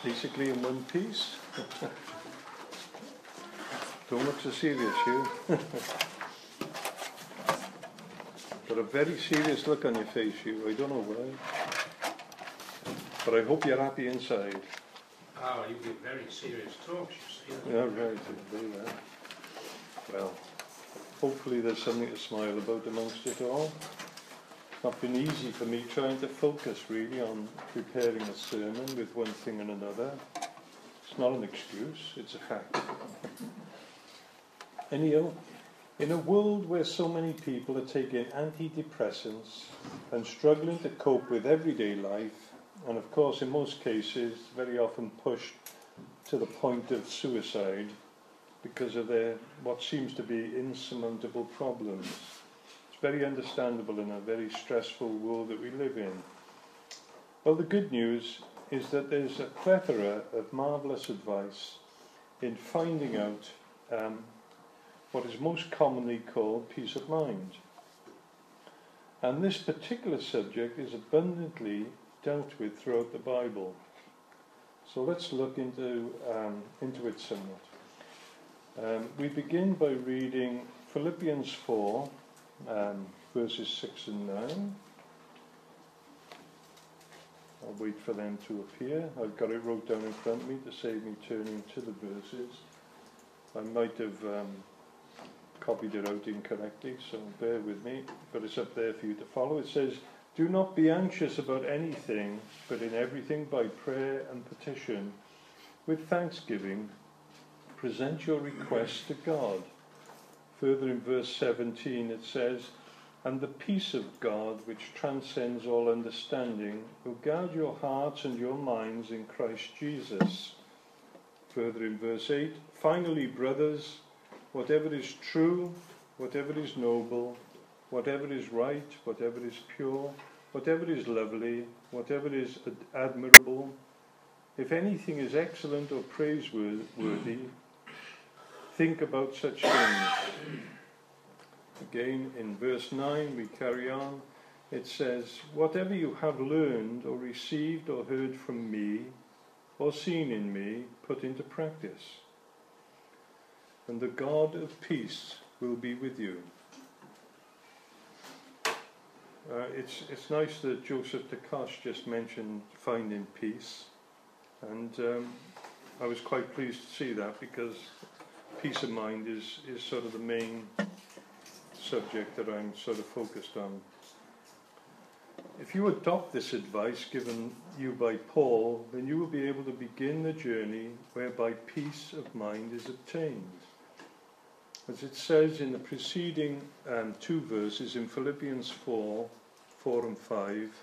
basically in one piece. Don't look so serious, you. Got a very serious look on your face, you. I don't know why. But I hope you're happy inside. Oh, you give very serious talks, you see. Yeah, right. Very well. Well, hopefully there's something to smile about amongst it all. It's not been easy for me trying to focus really on preparing a sermon with one thing and another. It's not an excuse, it's a fact. Anyhow, in a world where so many people are taking antidepressants and struggling to cope with everyday life, and of course in most cases very often pushed to the point of suicide because of their what seems to be insurmountable problems. It's very understandable in a very stressful world that we live in. Well, the good news is that there's a plethora of marvellous advice in finding out what is most commonly called peace of mind. And this particular subject is abundantly dealt with throughout the Bible. So let's look into it somewhat. We begin by reading Philippians 4, verses 6 and 9. I'll wait for them to appear. I've got it wrote down in front of me to save me turning to the verses. I might have copied it out incorrectly, so bear with me, but it's up there for you to follow. It says, "Do not be anxious about anything, but in everything by prayer and petition, with thanksgiving, present your requests to God." Further in verse 17 it says, "And the peace of God, which transcends all understanding, will guard your hearts and your minds in Christ Jesus." Further in verse 8, "Finally, brothers, whatever is true, whatever is noble, whatever is right, whatever is pure, whatever is lovely, whatever is admirable, if anything is excellent or praiseworthy, think about such things." Again, in verse 9, we carry on. It says, "Whatever you have learned or received or heard from me or seen in me, put into practice. And the God of peace will be with you." It's nice that Joseph Takosh just mentioned finding peace. And I was quite pleased to see that, because peace of mind is sort of the main subject that I'm sort of focused on. If you adopt this advice given you by Paul, then you will be able to begin the journey whereby peace of mind is obtained. As it says in the preceding two verses in Philippians 4 and 5,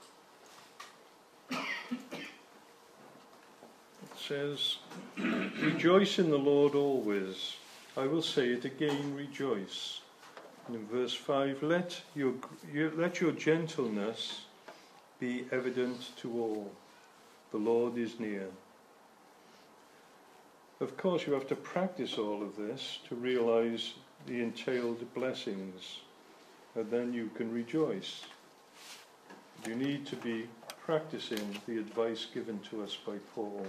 it says, "Rejoice in the Lord always. I will say it again, rejoice." And in verse 5, let your gentleness be evident to all. The Lord is near. Of course, you have to practice all of this to realize the entailed blessings, and then you can rejoice. You need to be practicing the advice given to us by Paul.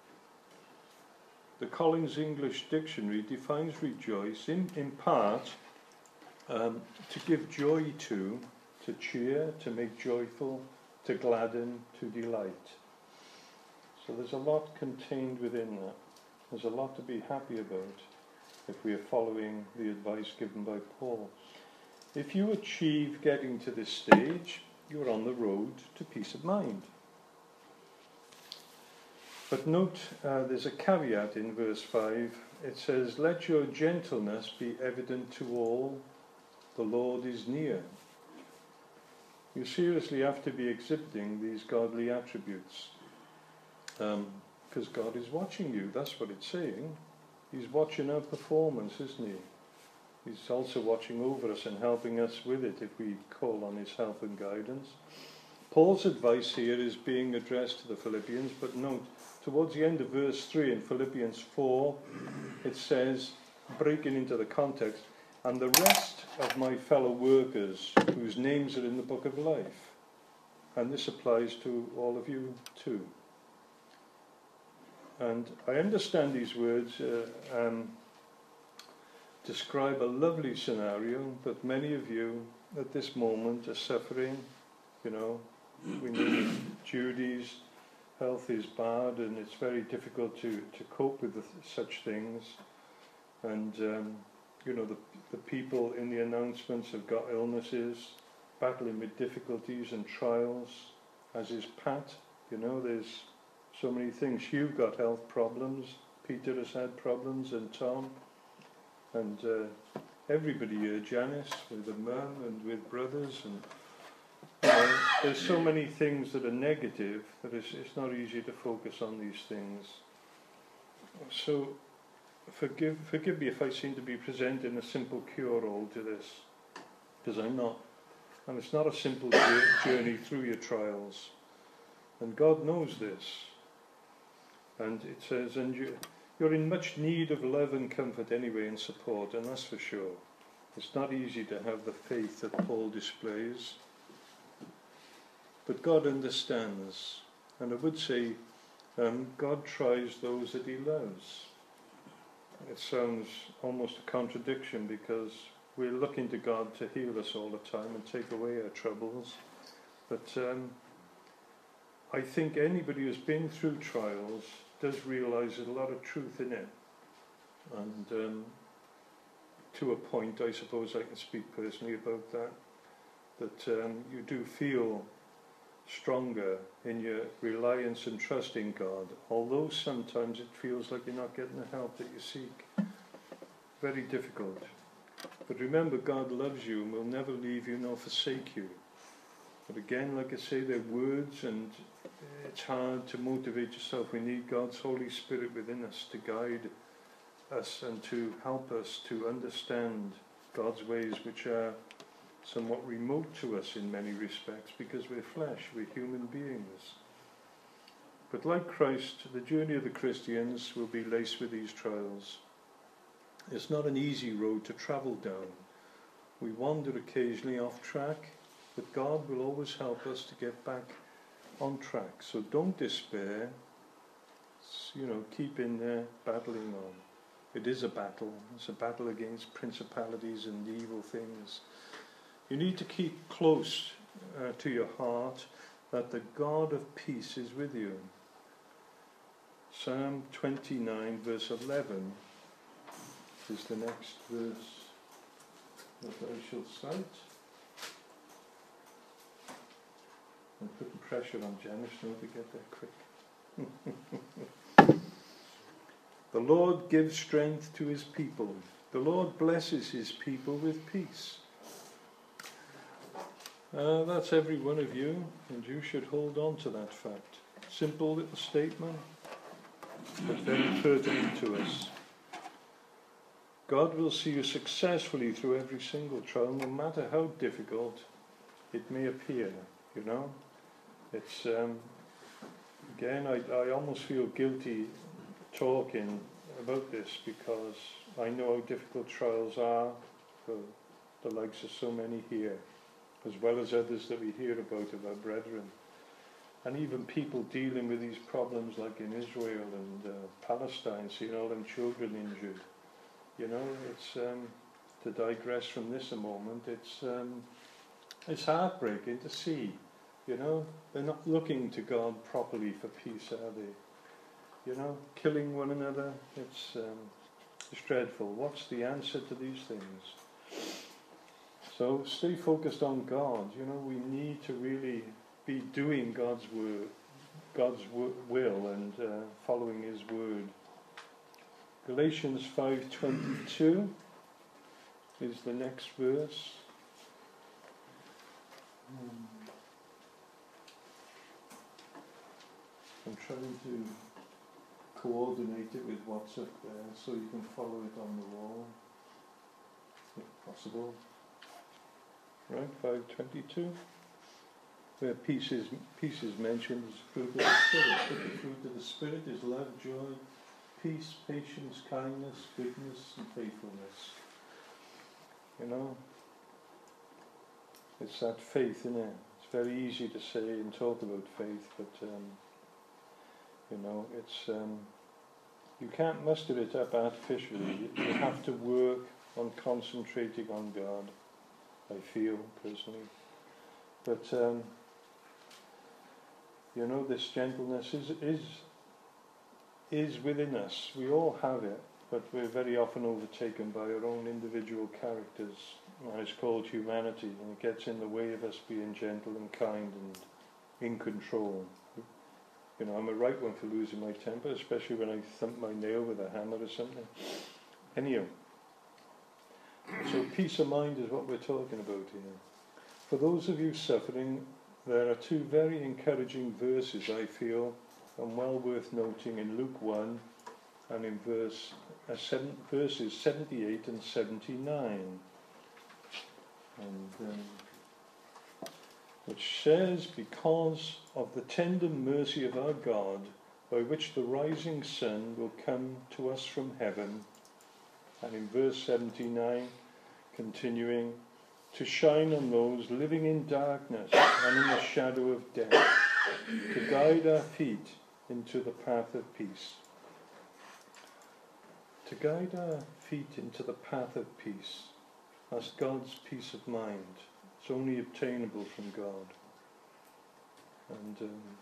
The Collins English Dictionary defines rejoice in part to give joy to cheer, to make joyful, to gladden, to delight. So there's a lot contained within that. There's a lot to be happy about if we are following the advice given by Paul. If you achieve getting to this stage, you're on the road to peace of mind. But note, there's a caveat in verse 5. It says, "Let your gentleness be evident to all. The Lord is near." You seriously have to be exhibiting these godly attributes, because God is watching you. That's what it's saying. He's watching our performance, isn't he? He's also watching over us and helping us with it if we call on his help and guidance. Paul's advice here is being addressed to the Philippians, but note, towards the end of verse 3 in Philippians 4, it says, breaking into the context, "And the rest of my fellow workers whose names are in the book of life." And this applies to all of you too. And I understand these words describe a lovely scenario, but many of you at this moment are suffering. You know, we know Judy's health is bad, and it's very difficult to cope with such things. And you know, the people in the announcements have got illnesses, battling with difficulties and trials, as is Pat. You know, there's so many things. You've got health problems, Peter has had problems, and Tom, and everybody here, Janice, with a mum and with brothers, and you know, there's so many things that are negative that it's not easy to focus on these things. So forgive me if I seem to be presenting a simple cure-all to this, because I'm not. And it's not a simple journey through your trials. And God knows this. And it says, and you're in much need of love and comfort anyway, and support, and that's for sure. It's not easy to have the faith that Paul displays. But God understands. And I would say, God tries those that he loves. It sounds almost a contradiction, because we're looking to God to heal us all the time and take away our troubles. But I think anybody who's been through trials does realise there's a lot of truth in it. And to a point, I suppose I can speak personally about that you do feel stronger in your reliance and trust in God, although sometimes it feels like you're not getting the help that you seek. Very difficult. But remember, God loves you and will never leave you nor forsake you. But again, like I say, they're words, and it's hard to motivate yourself. We need God's Holy Spirit within us to guide us and to help us to understand God's ways, which are somewhat remote to us in many respects, because we're flesh, we're human beings. But like Christ, the journey of the Christians will be laced with these trials. It's not an easy road to travel down. We wander occasionally off track, but God will always help us to get back on track. So don't despair. You know, keep in there, battling on. It is a battle. It's a battle against principalities and evil things. You need to keep close to your heart that the God of peace is with you. Psalm 29, verse 11 is the next verse that I shall cite. I'm putting pressure on Janice now to get there quick. The Lord gives strength to his people. The Lord blesses his people with peace. That's every one of you, and you should hold on to that fact. Simple little statement, but very pertinent to us. God will see you successfully through every single trial, no matter how difficult it may appear, you know. It's, again, I almost feel guilty talking about this, because I know how difficult trials are for the likes of so many here, as well as others that we hear about of our brethren. And even people dealing with these problems like in Israel and Palestine, seeing all them children injured. You know, it's, to digress from this a moment, it's heartbreaking to see, you know, they're not looking to God properly for peace, are they? You know, killing one another, it's dreadful. What's the answer to these things? So stay focused on God. You know, we need to really be doing God's will, and following his word. Galatians 5:22 is the next verse. I'm trying to coordinate it with what's up there so you can follow it on the wall, if possible. Right, 5:22. Where peace is mentioned as fruit of the Spirit. But the fruit of the Spirit is love, joy, peace, patience, kindness, goodness, and faithfulness. You know, it's that faith, isn't it? It's very easy to say and talk about faith, but you know, it's You can't muster it up artificially. You have to work on concentrating on God, I feel, personally. But, this gentleness is within us. We all have it, but we're very often overtaken by our own individual characters. And it's called humanity, and it gets in the way of us being gentle and kind and in control. I'm a right one for losing my temper, especially when I thump my nail with a hammer or something. Anyhow, so peace of mind is what we're talking about here. For those of you suffering, there are two very encouraging verses, I feel, and well worth noting in Luke 1 and in verses 78 and 79. Which says, because of the tender mercy of our God, by which the rising sun will come to us from heaven, and in verse 79, continuing, to shine on those living in darkness and in the shadow of death, to guide our feet into the path of peace. To guide our feet into the path of peace, that's God's peace of mind. It's only obtainable from God. And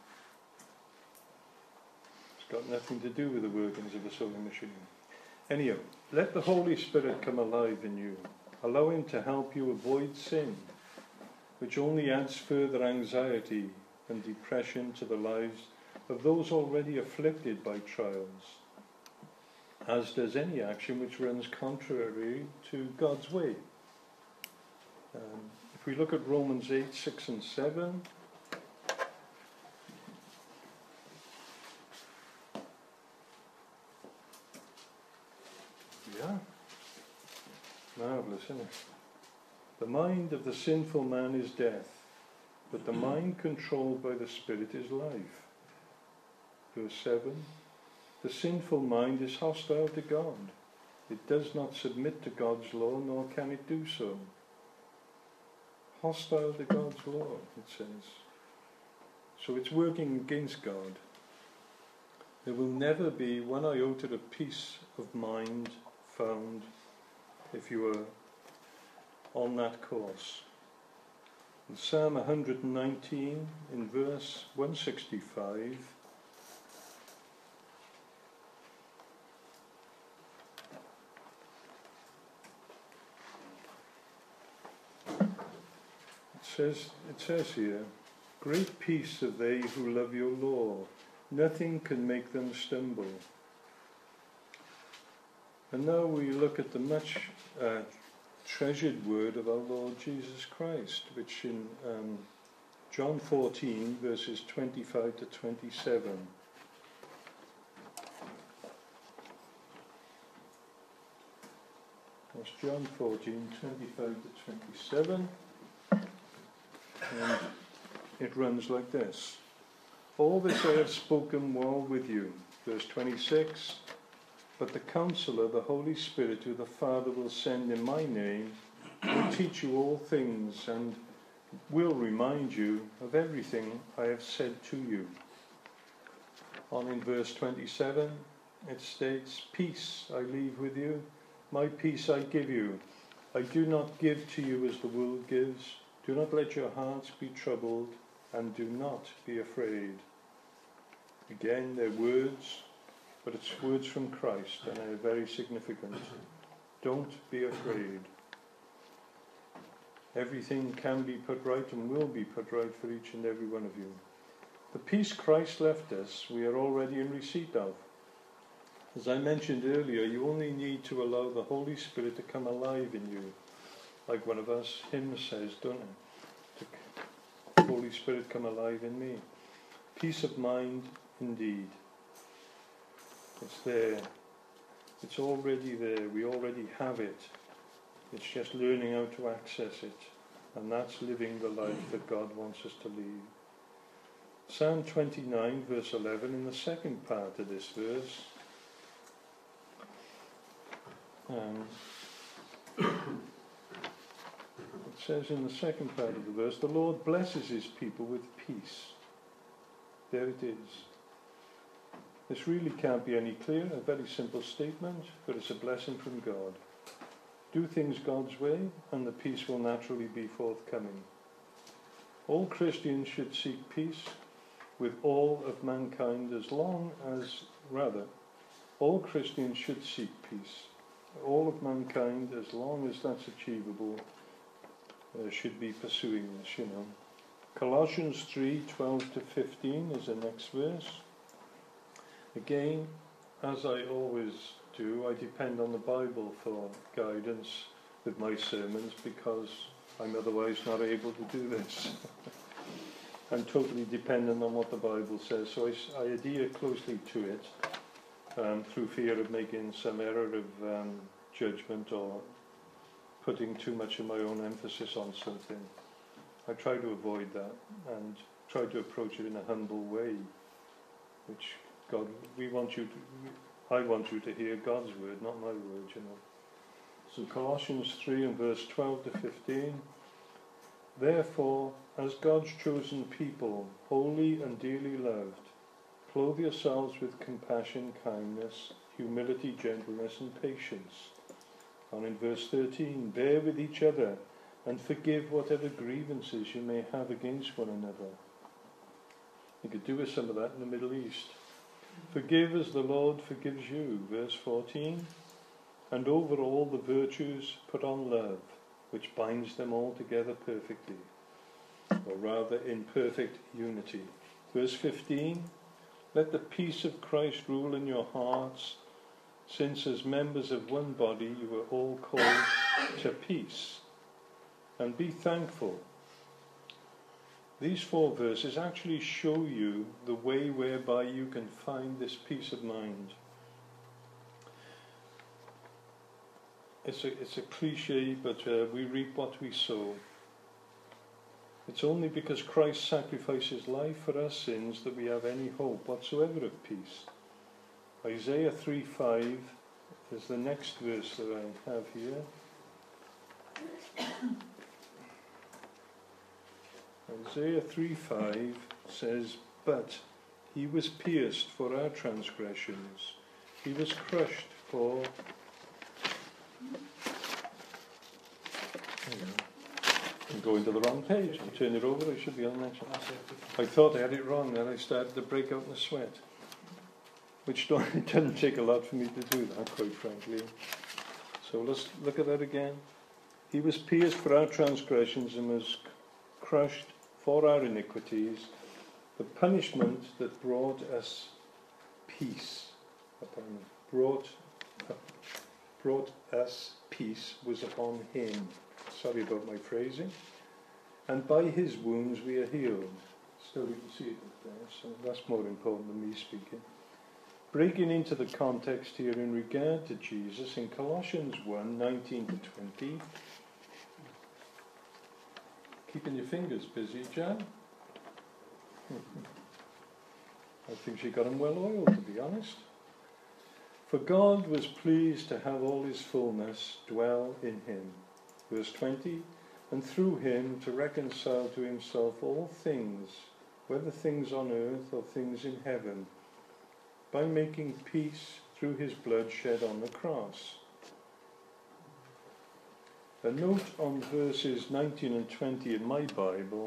it's got nothing to do with the workings of the sewing machine. Anyhow, let the Holy Spirit come alive in you. Allow him to help you avoid sin, which only adds further anxiety and depression to the lives of those already afflicted by trials, as does any action which runs contrary to God's way. If we look at Romans 8, 6 and 7, marvellous, isn't it? The mind of the sinful man is death, but the mind controlled by the Spirit is life. Verse 7, the sinful mind is hostile to God. It does not submit to God's law, nor can it do so. Hostile to God's law, it says. So it's working against God. There will never be one iota of peace of mind found if you are on that course. In Psalm 119, in verse 165, it says here, great peace have they who love your law. Nothing can make them stumble. And now we look at the much treasured word of our Lord Jesus Christ, which in John 14, verses 25 to 27. That's John 14, 25 to 27. And it runs like this. All this I have spoken while with you. Verse 26. But the Counselor, the Holy Spirit, who the Father will send in my name, will teach you all things and will remind you of everything I have said to you. On in verse 27, it states, peace I leave with you, my peace I give you. I do not give to you as the world gives. Do not let your hearts be troubled, and do not be afraid. Again, they're words, but it's words from Christ, and they're very significant. Don't be afraid. Everything can be put right and will be put right for each and every one of you. The peace Christ left us, we are already in receipt of. As I mentioned earlier, you only need to allow the Holy Spirit to come alive in you. Like one of us hymns says, don't it? The Holy Spirit come alive in me. Peace of mind, indeed. It's there. It's already there. We already have it. It's just learning how to access it. And that's living the life that God wants us to lead. Psalm 29, verse 11, in the second part of this verse, it says in the second part of the verse, the Lord blesses his people with peace. There it is. This really can't be any clearer, a very simple statement, but it's a blessing from God. Do things God's way, and the peace will naturally be forthcoming. All Christians should seek peace with all of mankind all Christians should seek peace. All of mankind, as long as that's achievable, should be pursuing this, you know. Colossians 3:12 to 15 is the next verse. Again, as I always do, I depend on the Bible for guidance with my sermons because I'm otherwise not able to do this. I'm totally dependent on what the Bible says, so I adhere closely to it through fear of making some error of judgment or putting too much of my own emphasis on something. I try to avoid that and try to approach it in a humble way, which God, I want you to hear God's word, not my word, you know. So Colossians 3 and verse 12 to 15. Therefore, as God's chosen people, holy and dearly loved, clothe yourselves with compassion, kindness, humility, gentleness, and patience. And in verse 13, bear with each other and forgive whatever grievances you may have against one another. You could do with some of that in the Middle East. Forgive as the Lord forgives you. Verse 14. And over all the virtues put on love, which binds them all together perfectly, or rather in perfect unity. Verse 15. Let the peace of Christ rule in your hearts, since as members of one body you were all called to peace. And be thankful. These 4 verses actually show you the way whereby you can find this peace of mind. It's a cliche, but we reap what we sow. It's only because Christ sacrificed his life for our sins that we have any hope whatsoever of peace. Isaiah 3:5 is the next verse that I have here. Isaiah 3:5 says, but he was pierced for our transgressions, he was crushed for... I'm going to the wrong page. I'll turn it over. I should be on the next one. I thought I had it wrong, then I started to break out in a sweat. Which it doesn't take a lot for me to do that, quite frankly. So let's look at that again. He was pierced for our transgressions and was crushed for our iniquities. The punishment that brought us peace, brought us peace was upon him. Sorry about my phrasing. And by his wounds we are healed. Still you can see it up there, so that's more important than me speaking. Breaking into the context here in regard to Jesus, in Colossians 1:19 to 20. Keeping your fingers busy, Jan? I think she got them well oiled, to be honest. For God was pleased to have all his fullness dwell in him. Verse 20, and through him to reconcile to himself all things, whether things on earth or things in heaven, by making peace through his blood shed on the cross. A note on verses 19 and 20 in my Bible,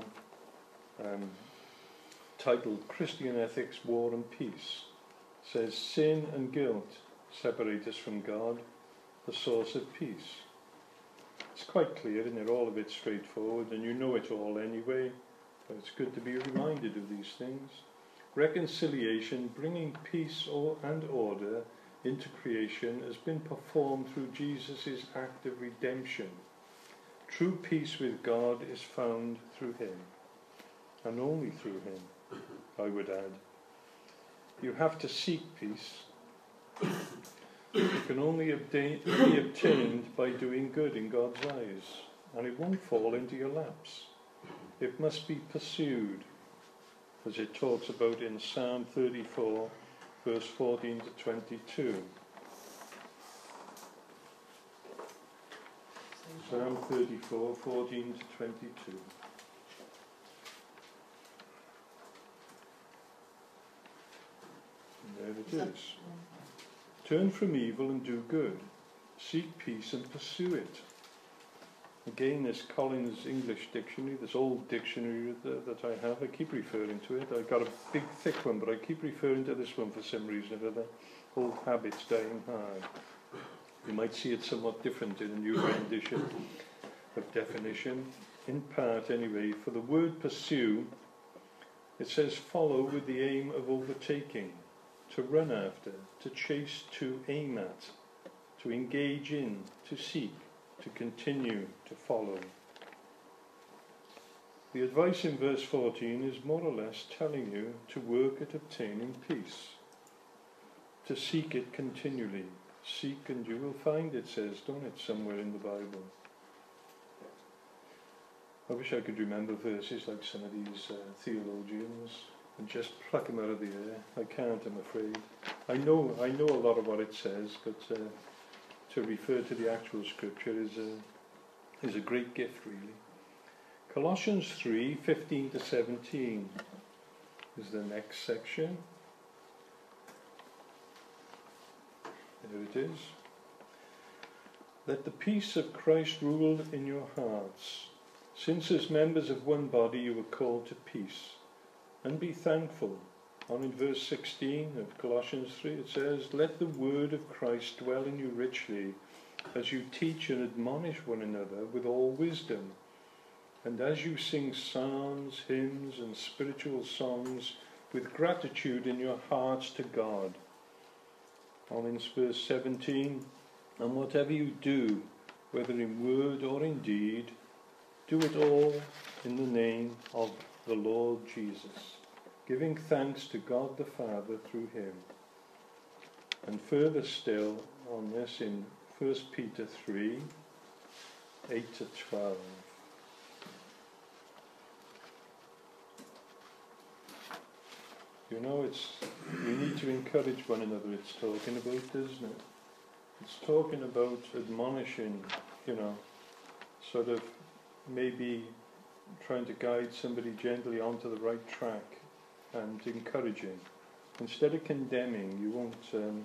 titled Christian Ethics, War and Peace, says sin and guilt separate us from God, the source of peace. It's quite clear, isn't it? All of it's straightforward, and you know it all anyway, but it's good to be reminded of these things. Reconciliation, bringing peace and order into creation, has been performed through Jesus' act of redemption. True peace with God is found through him, and only through him, I would add. You have to seek peace. It can only be obtained by doing good in God's eyes, and it won't fall into your laps. It must be pursued, as it talks about in Psalm 34, verse 14 to 22. Psalm 34, 14 to 22. There it is. Turn from evil and do good. Seek peace and pursue it. Again, this Collins English Dictionary, this old dictionary that I have, I keep referring to it. I've got a big, thick one, but I keep referring to this one for some reason or other. Old habits dying hard. You might see it somewhat different in a new rendition of definition. In part, anyway, for the word pursue, it says follow with the aim of overtaking, to run after, to chase, to aim at, to engage in, to seek, to continue, to follow. The advice in verse 14 is more or less telling you to work at obtaining peace, to seek it continually. Seek and you will find, it says, don't it, somewhere in the Bible. I wish I could remember verses like some of these theologians and just pluck them out of the air. I can't, I'm afraid. I know a lot of what it says, but to refer to the actual scripture is a great gift, really. Colossians 3:15 to 17 is the next section. There it is. Let the peace of Christ rule in your hearts, since as members of one body you were called to peace, and be thankful. On in verse 16 of Colossians 3 it says, let the word of Christ dwell in you richly, as you teach and admonish one another with all wisdom, and as you sing psalms, hymns and spiritual songs with gratitude in your hearts to God. On in verse 17, and whatever you do, whether in word or in deed, do it all in the name of the Lord Jesus, giving thanks to God the Father through him. And further still on this in 1 Peter 3, 8 to 12. You know, we need to encourage one another, it's talking about, isn't it? It's talking about admonishing, sort of maybe trying to guide somebody gently onto the right track and encouraging. Instead of condemning, you won't,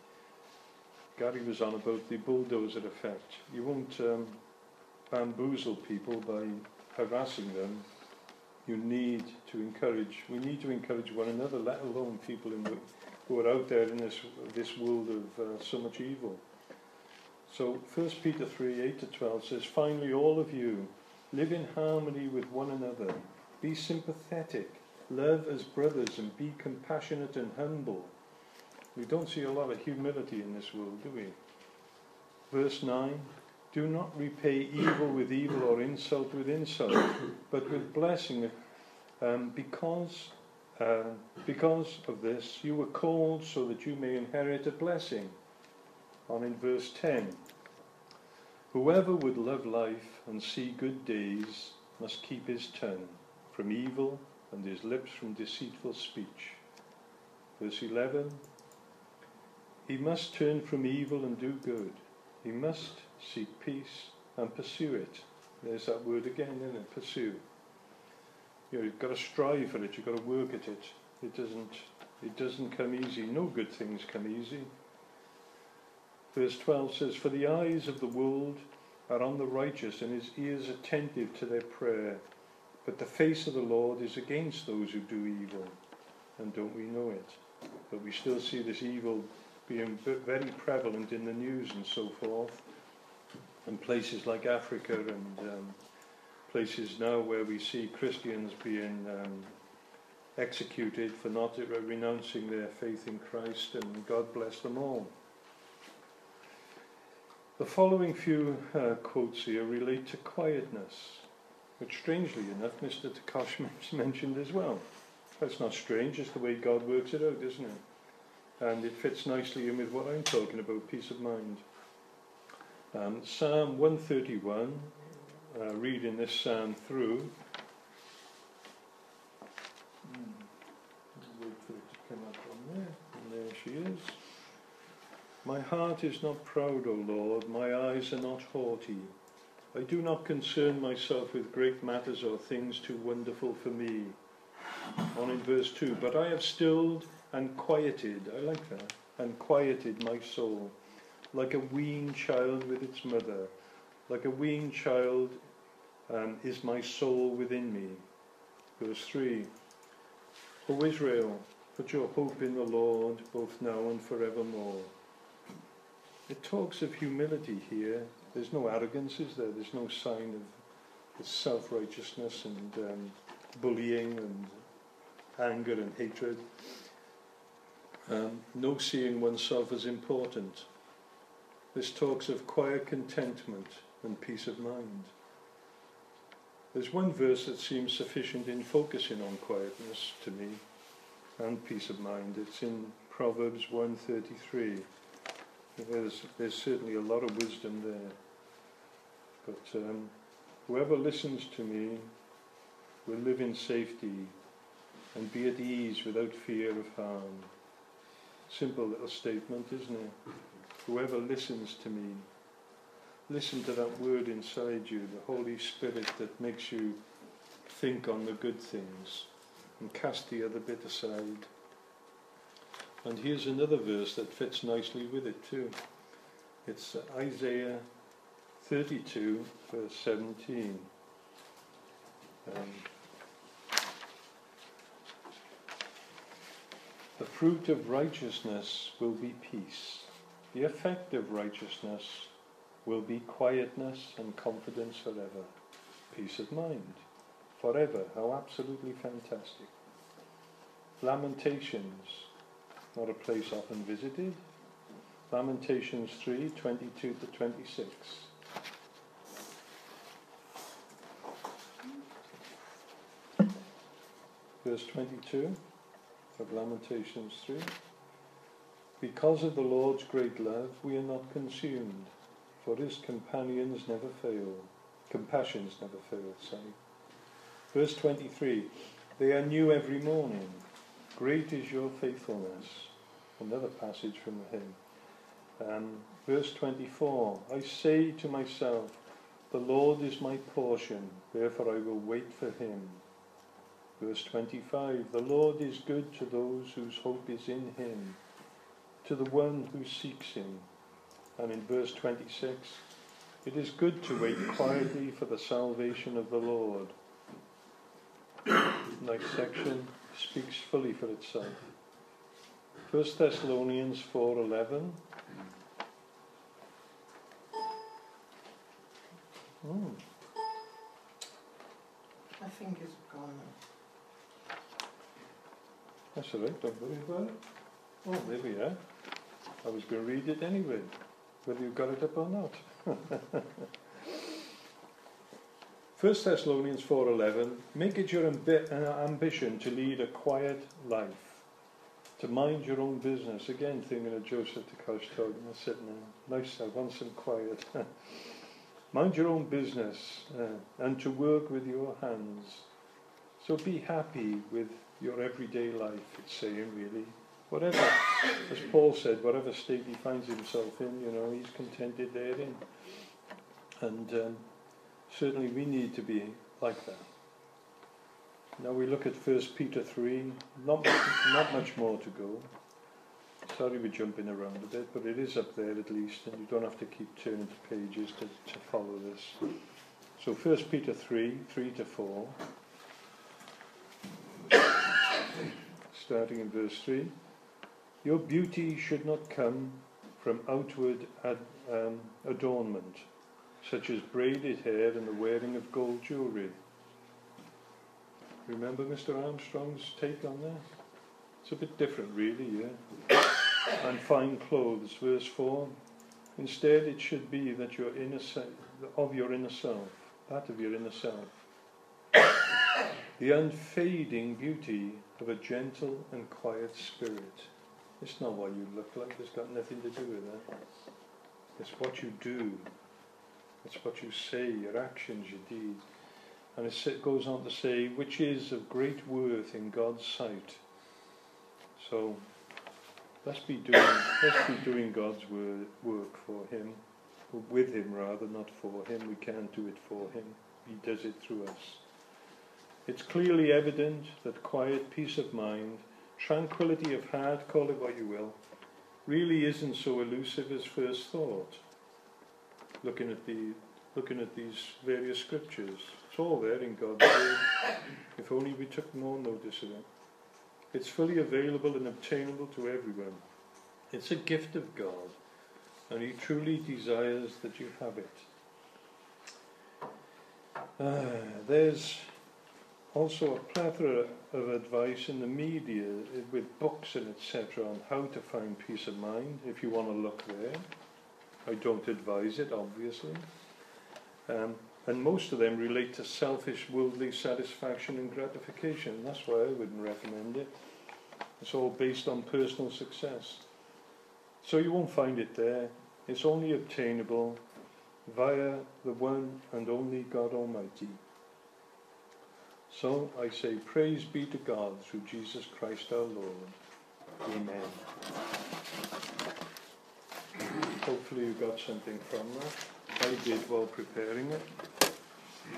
Gary was on about the bulldozer effect, you won't bamboozle people by harassing them. We need to encourage one another, let alone people who are out there in this world of so much evil. So 1 Peter 3, 8 to 12 says, finally all of you, live in harmony with one another, be sympathetic, love as brothers and be compassionate and humble. We don't see a lot of humility in this world, do we? Verse 9, do not repay evil with evil or insult with insult, but with blessing, because of this you were called so that you may inherit a blessing. On in verse 10, whoever would love life and see good days must keep his tongue from evil and his lips from deceitful speech. Verse 11, he must turn from evil and do good. He must seek peace and pursue it. There's that word again, isn't it? Pursue. You've got to strive for it. You've got to work at it. It doesn't come easy. No good things come easy. Verse 12 says, for the eyes of the world are on the righteous and his ears attentive to their prayer. But the face of the Lord is against those who do evil. And don't we know it? But we still see this evil being very prevalent in the news and so forth. And places like Africa and places now where we see Christians being executed for not renouncing their faith in Christ, and God bless them all. The following few quotes here relate to quietness, which strangely enough Mr. Takosh mentioned as well. That's not strange, it's the way God works it out, isn't it? And it fits nicely in with what I'm talking about, peace of mind. Psalm 131, reading this psalm through. Wait for it to come up on there. And there she is. My heart is not proud, O Lord, my eyes are not haughty. I do not concern myself with great matters or things too wonderful for me. On in verse 2, but I have stilled and quieted, I like that, and quieted my soul, like a weaned child with its mother. Like a weaned child is my soul within me. Verse 3. O Israel, put your hope in the Lord, both now and forevermore. It talks of humility here. There's no arrogance, is there? There's no sign of self-righteousness and bullying and anger and hatred. No seeing oneself as important. This talks of quiet contentment and peace of mind. There's one verse that seems sufficient in focusing on quietness to me and peace of mind. It's in Proverbs 1:33. There's certainly a lot of wisdom there. But whoever listens to me will live in safety and be at ease without fear of harm. Simple little statement, isn't it? Whoever listens to me, listen to that word inside you, the Holy Spirit that makes you think on the good things and cast the other bit aside. And here's another verse that fits nicely with it too. It's Isaiah 32, verse 17. The fruit of righteousness will be peace. The effect of righteousness will be quietness and confidence forever. Peace of mind. Forever. How absolutely fantastic. Lamentations. Not a place often visited. Lamentations 3:22 to 26. Verse 22 of Lamentations 3. Because of the Lord's great love, we are not consumed, for his companions never fail. Compassions never fail, sorry. Verse 23. They are new every morning. Great is your faithfulness. Another passage from the hymn. Verse 24. I say to myself, the Lord is my portion, therefore I will wait for him. Verse 25. The Lord is good to those whose hope is in him, to the one who seeks him. And in verse 26, it is good to wait quietly for the salvation of the Lord. Next section speaks fully for itself. 1 Thessalonians 4:11. I think it's gone. That's all right, don't worry about it. Oh, there we are. I was going to read it anyway, whether you got it up or not. 1 Thessalonians 4:11. Make it your ambition to lead a quiet life, to mind your own business. Again, thinking of Joseph the Koshtok, sitting there. Nice, I want some quiet. Mind your own business and to work with your hands. So be happy with your everyday life, it's saying, really. Whatever, as Paul said, whatever state he finds himself in, he's contented therein. And certainly we need to be like that. Now we look at 1 Peter 3, not much more to go. Sorry we're jumping around a bit, but it is up there at least, and you don't have to keep turning to pages to follow this. So 1 Peter 3, 3 to 4. Starting in verse 3. Your beauty should not come from outward adornment, such as braided hair and the wearing of gold jewellery. Remember Mr. Armstrong's take on that? It's a bit different really, yeah. And fine clothes, verse 4. Instead it should be that your inner self, that of your inner self. The unfading beauty of a gentle and quiet spirit. It's not what you look like, it's got nothing to do with that. It's what you do. It's what you say, your actions, your deeds. And it goes on to say, which is of great worth in God's sight. So, let's be doing God's work for him, or with him rather, not for him. We can't do it for him. He does it through us. It's clearly evident that quiet peace of mind tranquility of heart, call it what you will, really isn't so elusive as first thought. Looking at these various scriptures, it's all there in God's word. If only we took more notice of it. It's fully available and obtainable to everyone. It's a gift of God, and He truly desires that you have it. There's also a plethora of advice in the media with books and etc. on how to find peace of mind, if you want to look there. I don't advise it, obviously. And most of them relate to selfish, worldly satisfaction and gratification. That's why I wouldn't recommend it. It's all based on personal success. So you won't find it there. It's only obtainable via the one and only God Almighty. So I say, praise be to God through Jesus Christ our Lord. Amen. Hopefully you got something from that. I did while preparing it.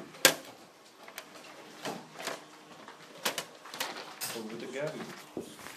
Over to Gabby.